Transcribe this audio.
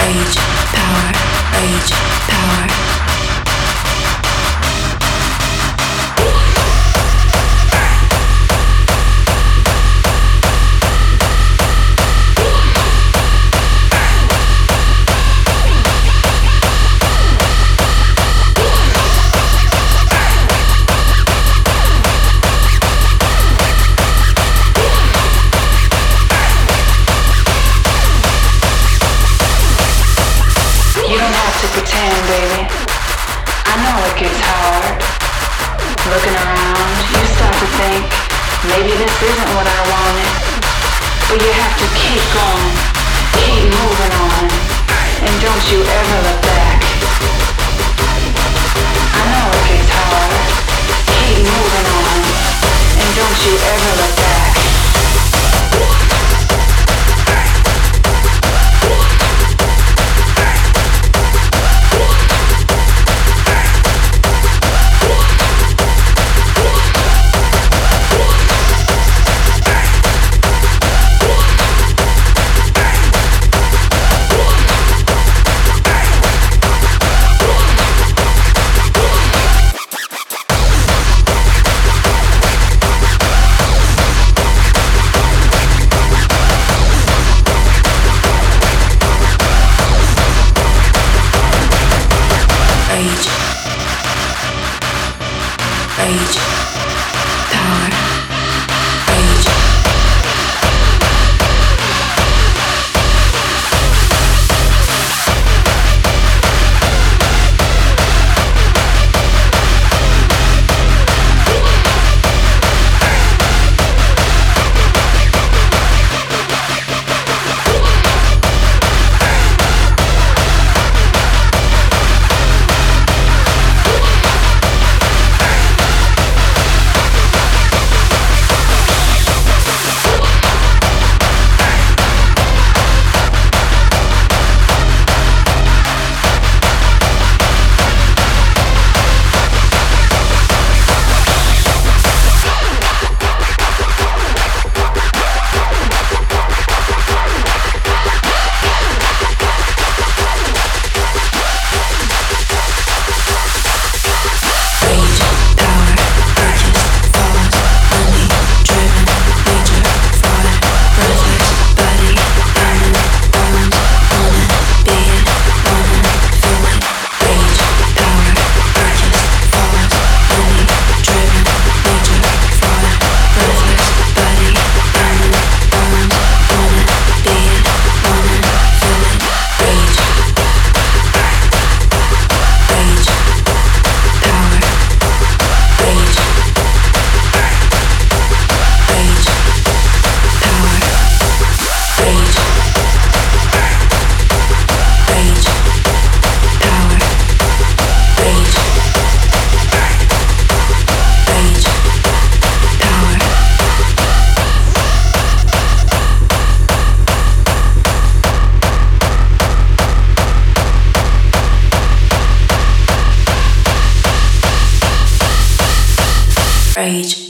rage, power, rage, power. Pretend, baby. I know it gets hard. Looking around, you start to think, maybe this isn't what I wanted. But you have to keep going, keep moving on, and don't you ever look back. I know it gets hard. Keep moving on, and don't you ever look back. Rage, power, rage. Rage.